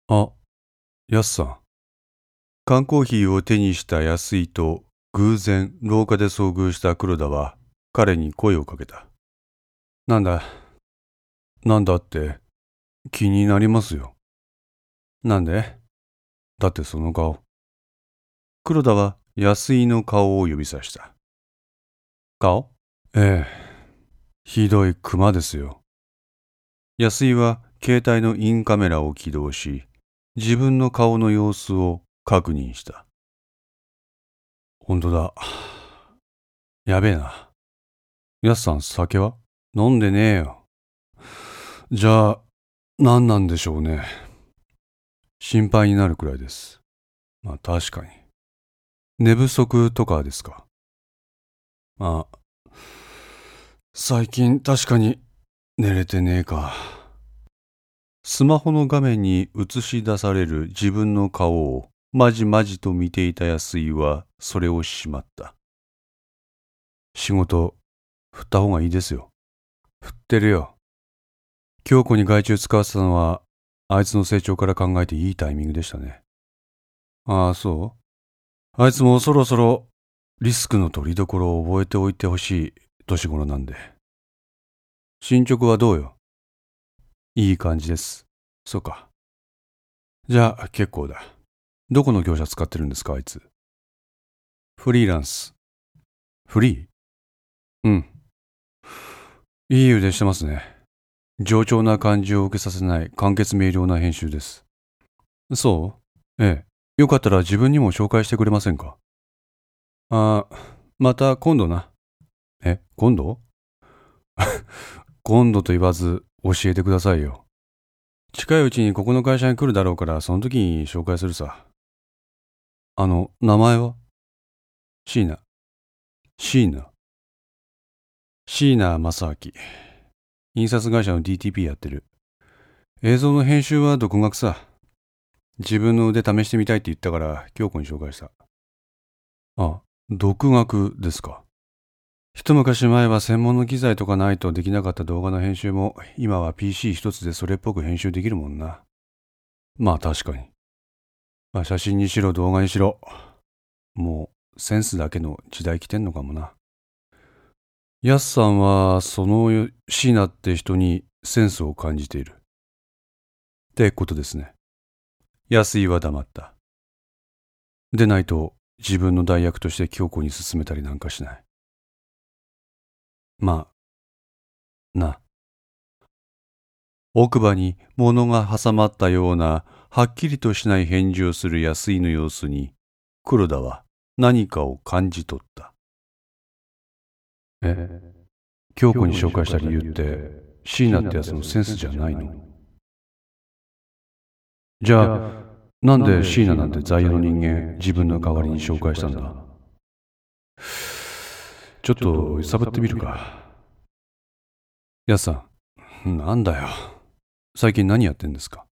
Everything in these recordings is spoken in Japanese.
あ、やすさん。缶コーヒーを手にした安井と偶然廊下で遭遇した黒田は彼に声をかけた。なんだ、なんだって気になりますよ。なんで？だってその顔。黒田は安井の顔を指さした。顔？ええ、ひどいクマですよ。安井は携帯のインカメラを起動し、自分の顔の様子を確認した。本当だ。やべえな。やすさん、酒は飲んでねえよ。じゃあ、何なんでしょうね。心配になるくらいです。まあ確かに。寝不足とかですか。まあ、最近確かに寝れてねえか。スマホの画面に映し出される自分の顔をまじまじと見ていた安井はそれをしまった。仕事、振った方がいいですよ。振ってるよ。京子に外注使わせたのは、あいつの成長から考えていいタイミングでしたね。ああ、そう？あいつもそろそろリスクの取りどころを覚えておいてほしい年頃なんで。進捗はどうよ？いい感じです。そうか。じゃあ結構だ。どこの業者使ってるんですか、あいつ。フリーランス。フリー？うん。いい腕してますね。冗長な感じを受けさせない簡潔明瞭な編集です。そう？ええ。よかったら自分にも紹介してくれませんか？また今度な。今度？今度と言わず教えてくださいよ。近いうちにここの会社に来るだろうからその時に紹介するさ。名前は？椎名。椎名。椎名正明。印刷会社の DTP やってる。映像の編集は独学さ。自分の腕試してみたいって言ったから京子に紹介した。あ、独学ですか。一昔前は専門の機材とかないとできなかった動画の編集も今は PC 一つでそれっぽく編集できるもんな。まあ確かに。まあ写真にしろ動画にしろ。もうセンスだけの時代来てんのかもな。ヤスさんはその椎名って人にセンスを感じている。ってことですね。安井は黙った。でないと自分の代役として京子に勧めたりなんかしない。まあ、な。奥歯に物が挟まったようなはっきりとしない返事をする安井の様子に黒田は何かを感じ取った。京子に紹介した理由って椎名ってやつのセンスじゃないの？じゃあなんで椎名なんて在野の人間自分の代わりに紹介したんだ？ちょっと揺さぶってみるか。やすさん、なんだよ。最近何やってんですか？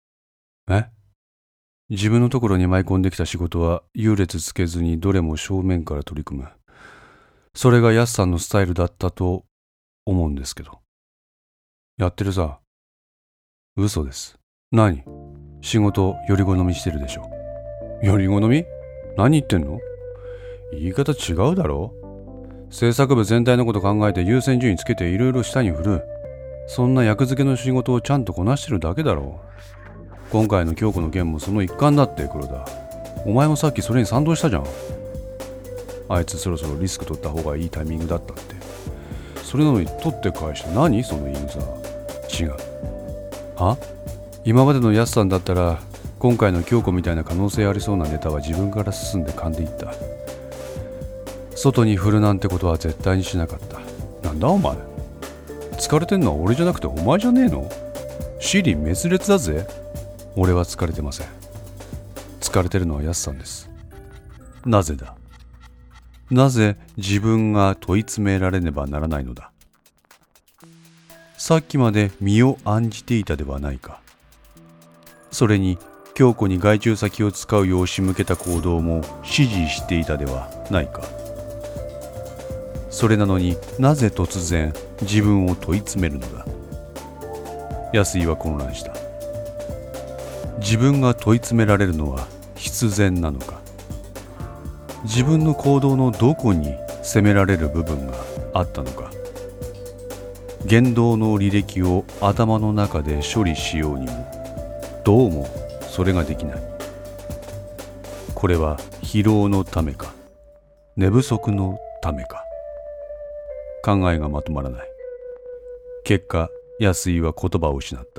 自分のところに舞い込んできた仕事は優劣つけずにどれも正面から取り組む。それがやすさんのスタイルだったと思うんですけど。やってるさ。嘘です。何？仕事より好みしてるでしょ。より好み？何言ってんの？言い方違うだろ。制作部全体のこと考えて優先順位つけていろいろ下に振る。そんな役付けの仕事をちゃんとこなしてるだけだろ。今回の京子の件もその一環だって黒田。お前もさっきそれに賛同したじゃん。あいつそろそろリスク取った方がいいタイミングだったって。それなのに取って返して何その言い草。違う。は？今までのヤスさんだったら今回の京子みたいな可能性ありそうなネタは自分から進んで噛んでいった。外に振るなんてことは絶対にしなかった。なんだお前。疲れてんのは俺じゃなくてお前じゃねえの？支離滅裂だぜ。俺は疲れてません。疲れてるのはヤスさんです。なぜだ？なぜ自分が問い詰められねばならないのだ？さっきまで身を案じていたではないか。それに京子に外注先を使うよう仕向けた行動も指示していたではないか。それなのになぜ突然自分を問い詰めるのだ？安井は混乱した。 自分が問い詰められるのは必然なのか、自分の行動のどこに責められる部分があったのか、言動の履歴を頭の中で処理しようにもどうもそれができない。これは疲労のためか寝不足のためか、考えがまとまらない。結果、安井は言葉を失った。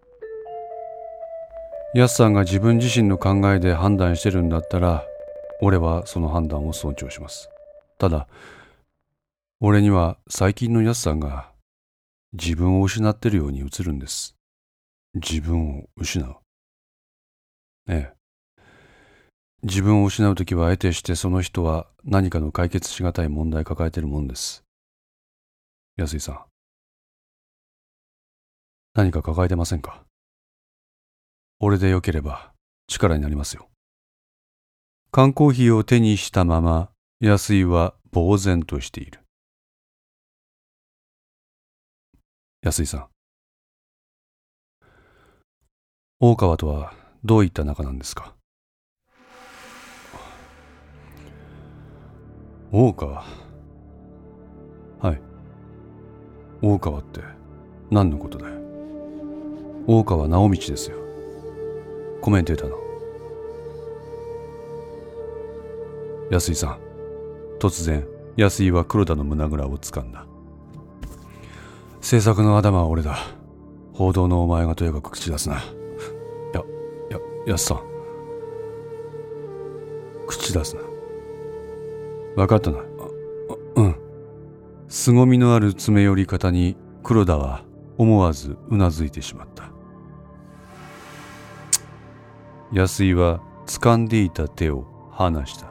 安さんが自分自身の考えで判断してるんだったら、俺はその判断を尊重します。ただ、俺には最近の安さんが自分を失ってるように映るんです。自分を失う。ええ。自分を失うときは得てしてその人は何かの解決しがたい問題を抱えているもんです。安井さん、何か抱えてませんか？俺でよければ力になりますよ。缶コーヒーを手にしたまま安井は呆然としている。安井さん、大川とはどういった仲なんですか？大川。はい。大川って何のことだよ。大川直道ですよ。コメンテーターの。安井さん、突然安井は黒田の胸ぐらを掴んだ。制作の頭は俺だ。報道のお前がとやかく口出すな。安さん、口出すな。分かったな。うん。凄みのある詰め寄り方に黒田は思わずうなずいてしまった。安井は掴んでいた手を離した。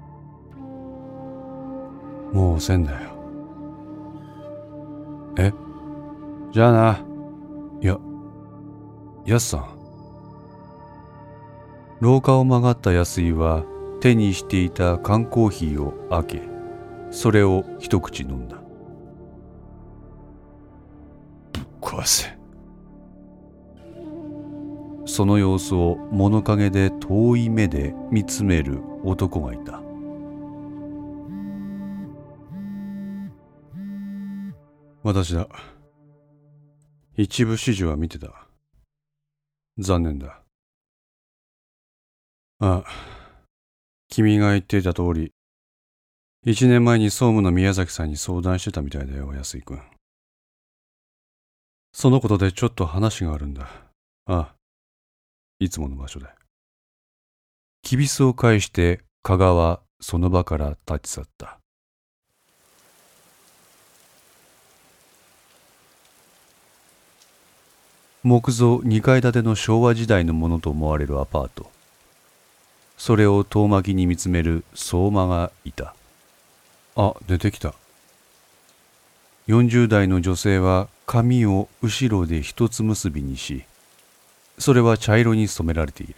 もうせんだよ。え？じゃあな。安さん。廊下を曲がった安井は手にしていた缶コーヒーを開け、それを一口飲んだ。ぶっ壊せ。その様子を物陰で遠い目で見つめる男がいた。私だ。一部始終は見てた。残念だ。ああ、君が言っていた通り、1年前に総務の宮崎さんに相談してたみたいだよ、安井君。そのことでちょっと話があるんだ。ああ、いつもの場所で。きびすを返して加賀はその場から立ち去った。木造2階建ての昭和時代のものと思われるアパート。それを遠巻きに見つめる相馬がいた。あ、出てきた。40代の女性は髪を後ろで一つ結びにし、それは茶色に染められている。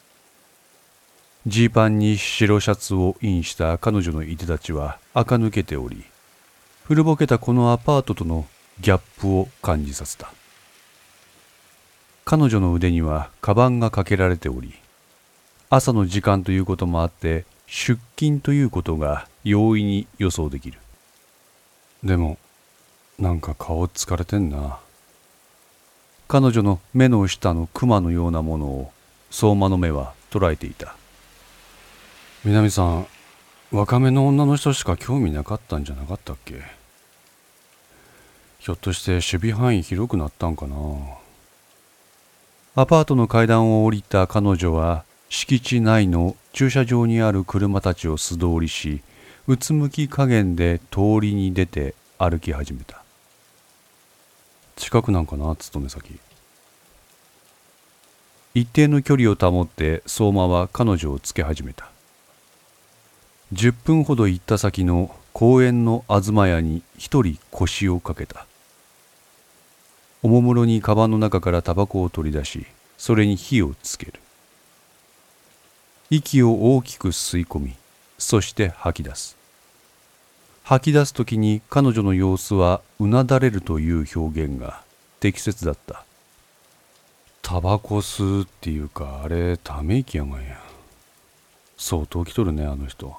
ジーパンに白シャツをインした彼女のいでたちは垢抜けており、古ぼけたこのアパートとのギャップを感じさせた。彼女の腕にはカバンがかけられており、朝の時間ということもあって出勤ということが容易に予想できる。でもなんか顔疲れてんな。彼女の目の下のクマのようなものを相馬の目は捉えていた。南さん、若めの女の人しか興味なかったんじゃなかったっけ？ひょっとして守備範囲広くなったんかな。アパートの階段を降りた彼女は敷地内の駐車場にある車たちを素通りし、うつむき加減で通りに出て歩き始めた。近くなんかな、勤め先。一定の距離を保って相馬は彼女をつけ始めた。10分ほど行った先の公園の東屋に一人腰をかけた。おもむろにカバンの中からタバコを取り出し、それに火をつける。息を大きく吸い込み、そして吐き出す。吐き出すときに彼女の様子はうなだれるという表現が適切だった。 タバコ吸うっていうか、あれため息やがんや。相当来とるね、あの人。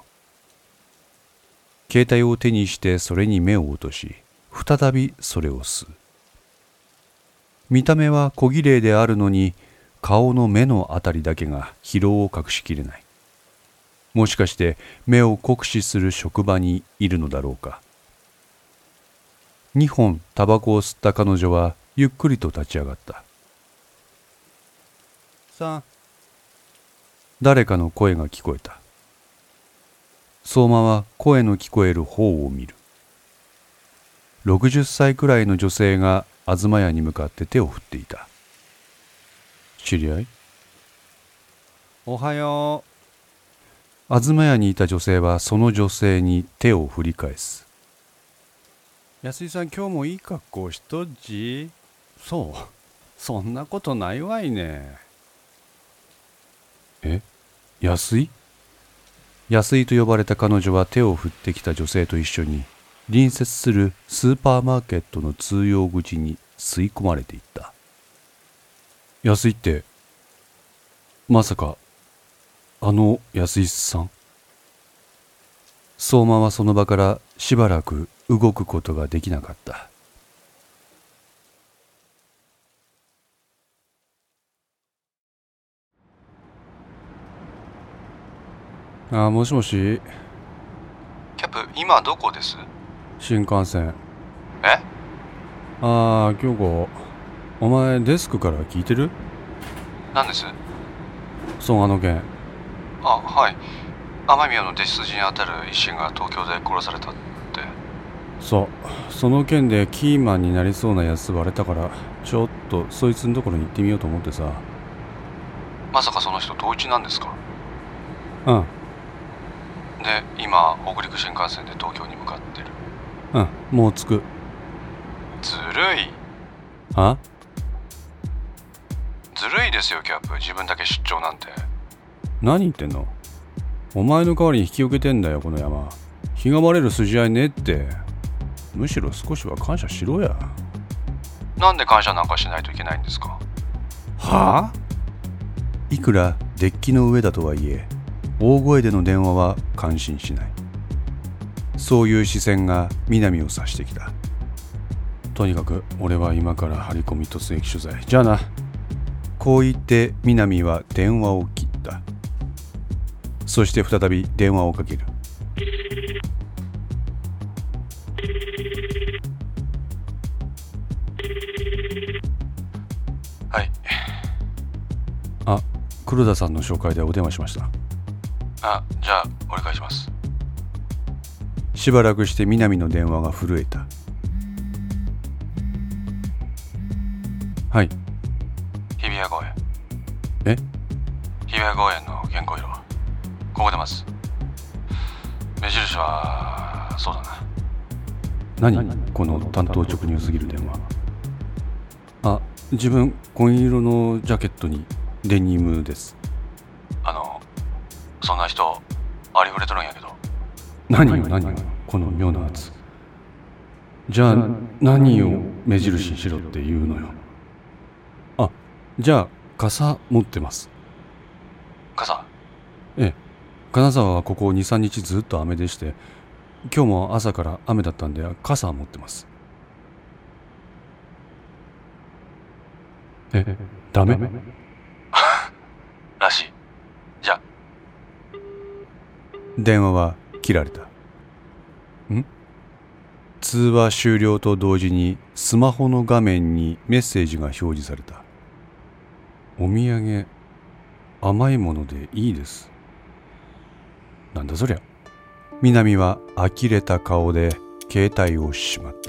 携帯を手にしてそれに目を落とし、再びそれを吸う。見た目は小綺麗であるのに、顔の目のあたりだけが疲労を隠しきれない。もしかして目を酷使する職場にいるのだろうか。2本タバコを吸った彼女はゆっくりと立ち上がった。さあ。誰かの声が聞こえた。相馬は声の聞こえる方を見る。60歳くらいの女性が東屋に向かって手を振っていた。知り合い？おはよう。東屋にいた女性はその女性に手を振り返す。安井さん、今日もいい格好しとっじ？そう、そんなことないわいね。え？安井？安井と呼ばれた彼女は手を振ってきた女性と一緒に隣接するスーパーマーケットの通用口に吸い込まれていった。安井って、まさか、あの安井さん？相馬はその場からしばらく動くことができなかった。もしもし。 キャップ、今どこです？ 新幹線。 え？ 京子、お前デスクから聞いてる？ 何です？ その件。 はい。雨宮の弟子筋にあたる一心が東京で殺されたって。 そう、その件でキーマンになりそうなやつバレたから、ちょっとそいつのところに行ってみようと思ってさ。 まさかその人同一なんですか？ うん。 で、今北陸新幹線で東京に向かってる。 うん、もう着く。 ずるい。ずるいですよ、キャップ。自分だけ出張なんて。 何言ってんの？お前の代わりに引き受けてんだよ、この山。日が晴れる筋合いねって。むしろ少しは感謝しろや。 なんで感謝なんかしないといけないんですか？ はあ？いくらデッキの上だとはいえ、大声での電話は感心しない。そういう視線が南を指してきた。とにかく俺は今から張り込み突撃取材。じゃあな。こう言って南は電話を切った。そして再び電話をかける。 はい。 黒田さんの紹介でお電話しました。 じゃあ折り返します。 しばらくして南の電話が震えた。はい。 日比谷公園。 え？ 日比谷公園の原稿色。ここ出ます。目印はそうだな。何この担当直入すぎる電話。自分紺色のジャケットにデニムです。 そんな人ありふれとるんやけど。 何よこの妙な圧。じゃあ何を目印にしろって言うのよ。じゃあ傘持ってます。 傘？ ええ、金沢はここ 2,3 日ずっと雨でして、今日も朝から雨だったんで傘は持ってます。ダメらしい。じゃあ。 電話は切られた。通話終了と同時にスマホの画面にメッセージが表示された。お土産甘いものでいいです。なんだそりゃ。南は呆れた顔で携帯をしまった。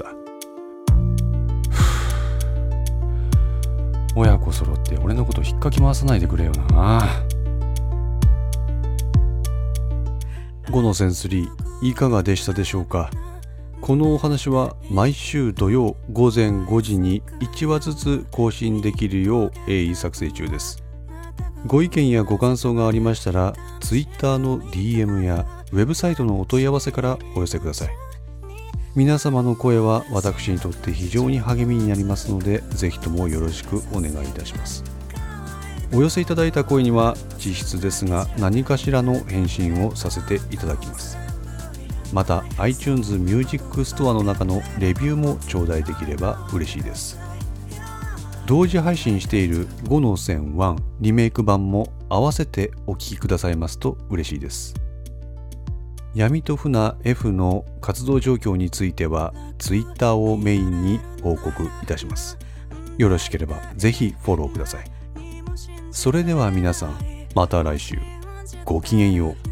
親子揃って俺のこと引っかき回さないでくれよな。5のセンスリーいかがでしたでしょうか。このお話は毎週土曜午前5時に1話ずつ更新できるよう鋭意作成中です。ご意見やご感想がありましたら Twitter の DM やウェブサイトのお問い合わせからお寄せください。皆様の声は私にとって非常に励みになりますので、ぜひともよろしくお願いいたします。 お寄せいただいた声には実質ですが何かしらの返信をさせていただきます。また iTunes Music Store の中のレビューも頂戴できれば嬉しいです。同時配信している5の線1リメイク版も合わせてお聴きくださいますと嬉しいです。闇と船 F の活動状況については Twitter をメインに報告いたします。よろしければぜひフォローください。それでは皆さん、また来週。ごきげんよう。